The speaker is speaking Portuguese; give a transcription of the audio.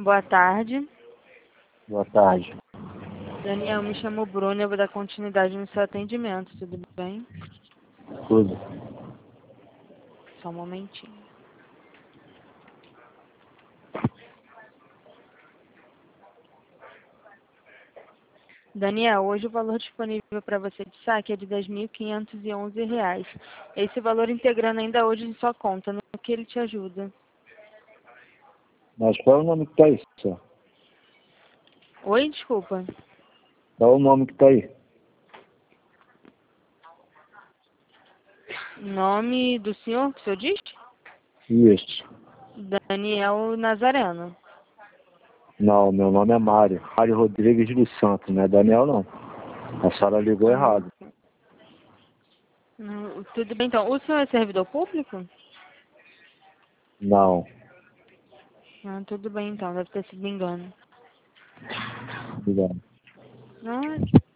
Boa tarde. Boa tarde. Daniel, me chamo Bruno, eu vou dar continuidade no seu atendimento, tudo bem? Tudo. Só um momentinho. Daniel, hoje o valor disponível para você de saque é de R$ 10.511. Esse valor integrando ainda hoje em sua conta, no que ele te ajuda? Mas qual é o nome que tá aí, senhor? Oi, desculpa. Qual é o nome que tá aí? Nome do senhor, que o senhor diz? Isso. Daniel Nazareno. Não, meu nome é Mário. Mário Rodrigues dos Santos, não é Daniel não. A senhora ligou errado. Tudo bem, então. O senhor é servidor público? Não. Tudo bem, então. Deve ter sido engano. Obrigado. Não,